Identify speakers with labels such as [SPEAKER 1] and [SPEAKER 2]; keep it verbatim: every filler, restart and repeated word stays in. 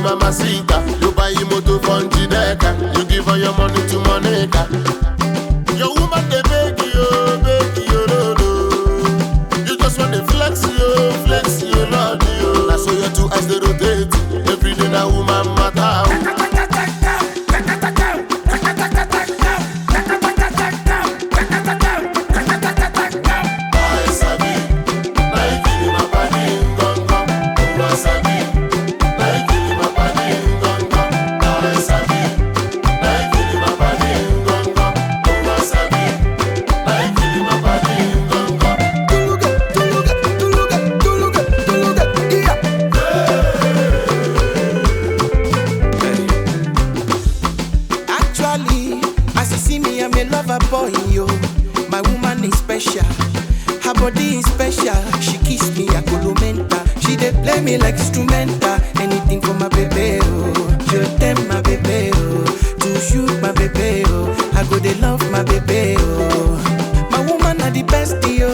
[SPEAKER 1] mamacita. You buy him motor from Gideca. You give her your money to Monica. Your woman they beg you, beg you, no, no. You just want to flex you, flex you, Lord, you. That's why your two eyes they rotate. Every day that woman matter.
[SPEAKER 2] Boy, yo, my woman is special. Her body is special. She kiss me a columenta. She dey play me like instrumental. Anything for my baby, oh. Je t'aime my baby, oh. To shoot my baby, oh. I go dey love my baby, oh. My woman are the best, yo.